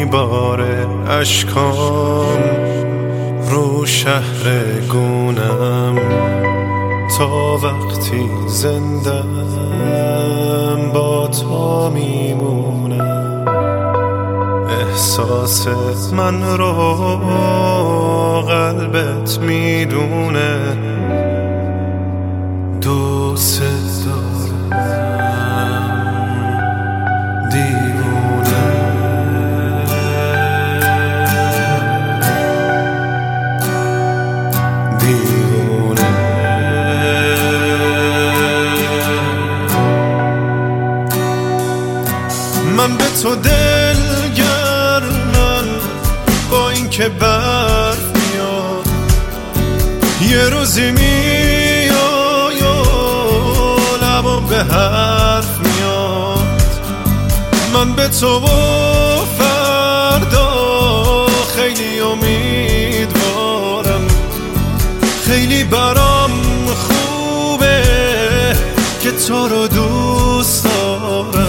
میباره اشکام رو شهر گونم تا وقتی زندم با تو میمونم. احساس من رو قلبت میدونه، دوست دارم دیوونه. دیوونه من به تو دلگرمم با این که برف میاد، یه روزی میای و لبم به حرف میاد. من به تو و فردا خیلی امیدوارم، خیلی برام خوبه که تو رو دوست دارم.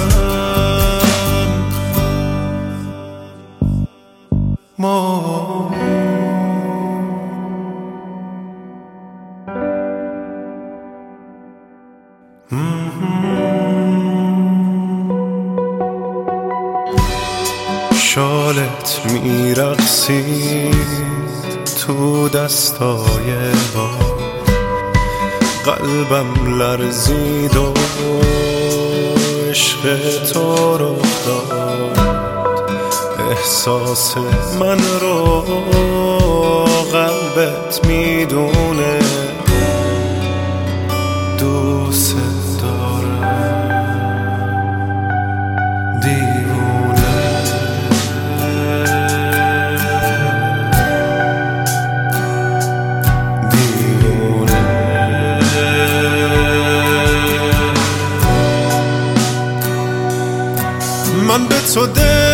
شالت میرقصید تو دستای باد، قلبم لرزید و عشق تو رو داد. احساس من رو قلبت میدونه، دوست دارم دیوونه. دیوونه من به تو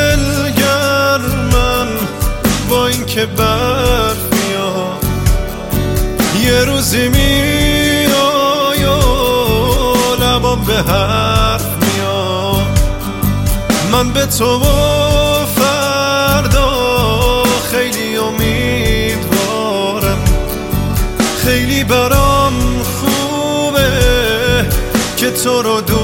دلگرمم با این که برف میاد، یه روزی میای و لبم به حرف میاد. من به تو و فردا خیلی امیدوارم، خیلی برام خوبه که تو رو